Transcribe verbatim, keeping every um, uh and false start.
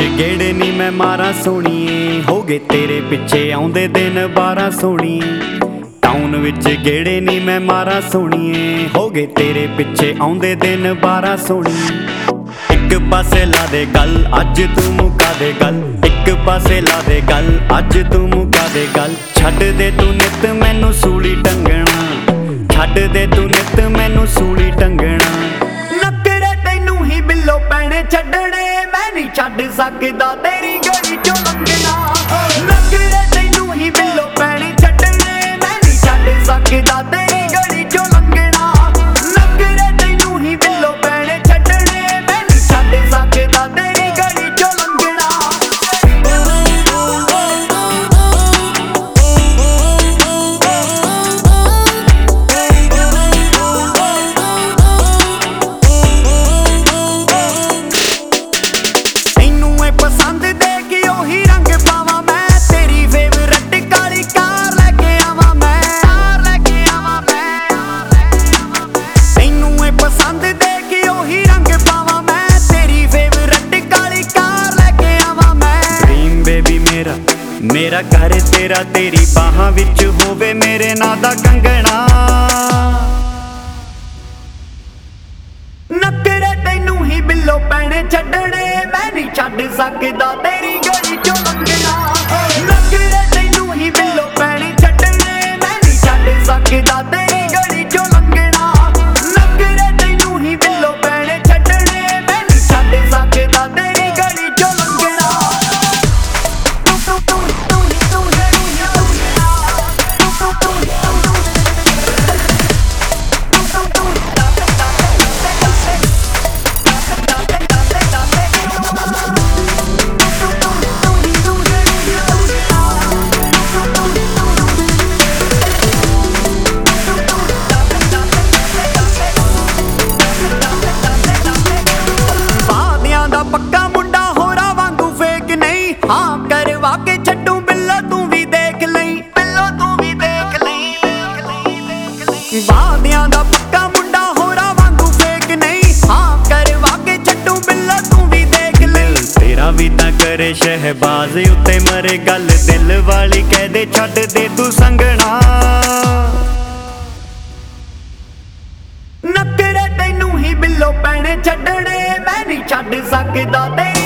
ਗੇੜੇ ਨੀ ਮੈਂ ਮਾਰਾਂ ਸੋਣੀਏ, ਹੋ ਗਏ ਤੇਰੇ ਪਿੱਛੇ ਆਉਂਦੇ ਦਿਨ ਬਾਰਾਂ ਸੋਣੀਏ। ਟਾਊਨ ਵਿੱਚ ਗੇੜੇ ਨੀ ਮੈਂ ਮਾਰਾਂ ਸੋਣੀਏ, ਹੋ ਗਏ ਤੇਰੇ ਪਿੱਛੇ ਆਉਂਦੇ ਦਿਨ ਬਾਰਾਂ ਸੋਣੀਏ। ਇੱਕ ਪਾਸੇ ਲਾ ਦੇ ਗੱਲ, ਅੱਜ ਤੂੰ ਮੁਕਾ ਦੇ ਗੱਲ, ਇੱਕ ਪਾਸੇ ਲਾ ਦੇ ਗੱਲ, ਅੱਜ ਤੂੰ ਮੁਕਾ ਦੇ ਗੱਲ। ਛੱਡ ਦੇ ਤੂੰ ਨਿੱਤ ਮੈਨੂੰ ਸੂਲੀ ਟੰਗਣਾ, ਛੱਡ ਦੇ ਤੂੰ ਨਿੱਤ ਮੈਨੂੰ ਸੂਲੀ ਟੰਗਣਾ। ਨੱਕਰੇ ਤੈਨੂੰ ਹੀ ਬਿੱਲੋ ਪੈਣੇ ਛੱਡਣੇ, ਮੈਂ ਨਹੀਂ ਛੱਡ ਸਕਦਾ ਤੇਰੀ ਗਲੀ ਚੋਂ ਲੰਘਣਾ। ਨੱਕਰੇ ਤੈਨੂੰ ਹੀ ਬਿੱਲੋ ਪੈਣੇ ਛੱਡਣੇ, ਮੈਂ ਨਹੀਂ ਛੱਡ ਸਕਦਾ ਤੇਰੀ ਗਲੀ ਚੋਂ ਲੰਘਣਾ। ਨੱਕਰੇ ਤੈਨੂੰ ਹੀ ਬਿੱਲੋ ਪੈਣੇ ਛੱਡਣੇ, ਮੈਂ ਨਹੀਂ ਛੱਡ ਸਕਦਾ ਤੇਰੀ ਗਲੀ ਚੋਂ ਲੰਘਣਾ। ਪਸੰਦ ਦੇ ਕੇ ਉਹੀ ਰੰਗ ਪਾਵਾਂ ਮੈਂ, ਤੇਰੀ ਫੇਵਰਟ ਕਾਲੀ ਕਾਰ ਲੈ ਕੇ ਆਵਾਂ ਮੈਂ, ਕਾਰ ਲੈ ਕੇ ਆਵਾਂ ਮੈਂ। ਤੈਨੂੰ ਇਹ ਪਸੰਦ ਦੇ ਕੇ ਉਹੀ ਰੰਗ ਪਾਵਾਂ ਮੈਂ, ਤੇਰੀ ਫੇਵਰਟ ਕਾਲੀ ਕਾਰ ਲੈ ਕੇ ਆਵਾਂ ਮੈਂ। ਡ੍ਰੀਮ ਬੇਬੀ ਮੇਰਾ ਮੇਰਾ ਘਰ ਤੇਰਾ, ਤੇਰੀ ਬਾਹਾਂ ਵਿੱਚ ਹੋਵੇ ਮੇਰੇ ਨਾਂ ਦਾ ਕੰਗਣਾ। ਨੱਕਰੇ ਤੈਨੂੰ ਹੀ ਬਿੱਲੋ ਪੈਣੇ ਛੱਡਣੇ, ਮੈਂ ਨਹੀਂ ਛੱਡ ਸਕਦਾ ਤੇਰੀ ਗਲੀ ਚੋਂ ਲੰਘਣਾ। ਨੱਕਰੇ ਤੈਨੂੰ ਹੀ ਬਿੱਲੋ ਪੈਣੇ ਛੱਡਣੇ, ਮੈਂ ਨਹੀਂ ਛੱਡ ਸਕਦਾ ਤੇਰੀ ਗਲੀ ਚੋਂ ਲੰਘਣਾ। ਨੱਕਰੇ ਤੈਨੂੰ ਹੀ ਬਿੱਲੋ ਪੈਣੇ ਛੱਡਣੇ, ਮੈਂ ਨਹੀਂ ਛੱਡ ਸਕਦਾ ਤੇਰੀ ਗਲੀ ਚੋਂ ਲੰਘਣਾ। ਪੱਕਾ ਮੁੰਡਾ ਹੋਰਾਂ ਵਾਂਗੂ ਫੇਕ ਨਹੀਂ, ਹਾਂ ਕਰਵਾ ਕੇ ਛੱਡੂ ਬਿੱਲੋ ਤੂੰ ਵੀ ਦੇਖ ਲਈ, ਬਿੱਲੋ ਤੂੰ ਵੀ ਦੇਖ ਲਈ। ਵਾਅਦਿਆਂ ਦਾ ਪੱਕਾ ਮੁੰਡਾ ਹੋਰਾਂ ਵਾਂਗੂ ਫੇਕ ਨਹੀਂ, ਹਾਂ ਕਰਵਾ ਕੇ ਛੱਡੂ ਬਿੱਲੋ ਤੂੰ ਵੀ ਦੇਖ ਲਈ। ਤੇਰਾ ਵੀ ਤਾਂ ਕਰੇ ਸ਼ਹਿਬਾਜ਼ ਉੱਤੇ ਮਰੇ ਗੱਲ, ਦਿਲ ਵਾਲੀ ਕਹਿ ਦੇ ਛੱਡ ਦੇ ਤੂੰ ਸੰਗਣਾ। ਨੱਕਰੇ ਤੈਨੂੰ ਹੀ ਬਿੱਲੋ ਪੈਣੇ ਛੱਡਣੇ, ਮੈਂ ਨਹੀਂ ਛੱਡ ਸਕਦਾ ਤੇ